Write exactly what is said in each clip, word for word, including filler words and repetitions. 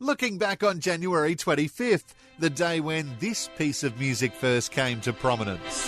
Looking back on January twenty-fifth, the day when this piece of music first came to prominence.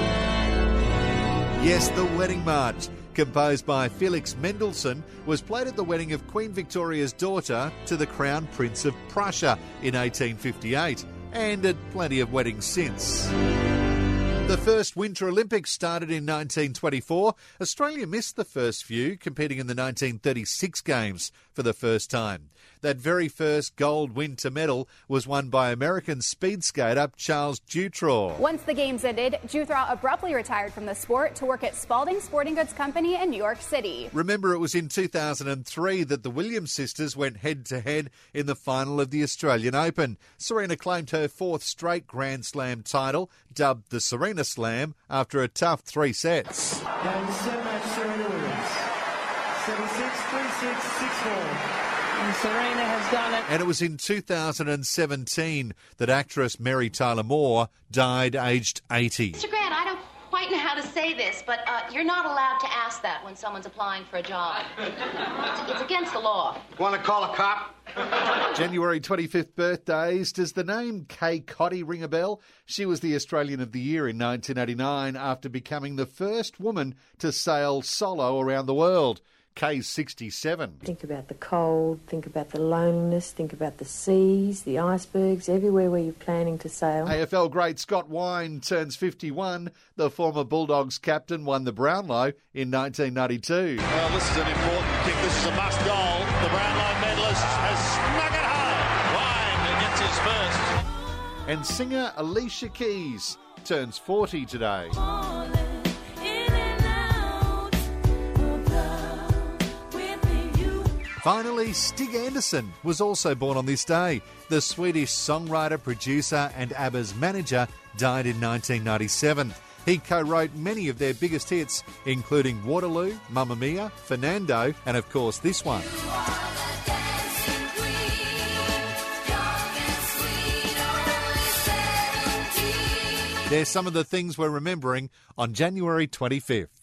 Yes, the Wedding March, composed by Felix Mendelssohn, was played at the wedding of Queen Victoria's daughter to the Crown Prince of Prussia in eighteen fifty-eight, and at plenty of weddings since. The first Winter Olympics started in nineteen twenty-four. Australia missed the first few, competing in the nineteen thirty-six Games for the first time. That very first gold winter medal was won by American speed skater Charles Dutroux. Once the Games ended, Dutroux abruptly retired from the sport to work at Spalding Sporting Goods Company in New York City. Remember, it was in two thousand three that the Williams sisters went head-to-head in the final of the Australian Open. Serena claimed her fourth straight Grand Slam title, dubbed the Serena Slam, after a tough three sets. Game seven match, Serena Williams. seven six, three six, six four. And Serena has done it. And it was in two thousand seventeen that actress Mary Tyler Moore died aged eighty. Mister Grant, I don't quite know how to say this, but uh, you're not allowed to ask that when someone's applying for a job. It's, it's against the law. Want to call a cop? January twenty-fifth birthdays. Does the name Kay Cotty ring a bell? She was the Australian of the Year in nineteen eighty-nine after becoming the first woman to sail solo around the world. Kay's sixty-seven. Think about the cold, think about the loneliness, think about the seas, the icebergs, everywhere where you're planning to sail. A F L great Scott Wine turns fifty-one. The former Bulldogs captain won the Brownlow in nineteen ninety-two. Well, this is an important kick. This is a must goal. The Brownlow medalist has snuck it home. Wine gets his first. And singer Alicia Keys turns forty today. Finally, Stig Anderson was also born on this day. The Swedish songwriter, producer and ABBA's manager died in nineteen ninety-seven. He co-wrote many of their biggest hits, including Waterloo, Mamma Mia, Fernando, and of course this one. They're some of the things we're remembering on January twenty-fifth.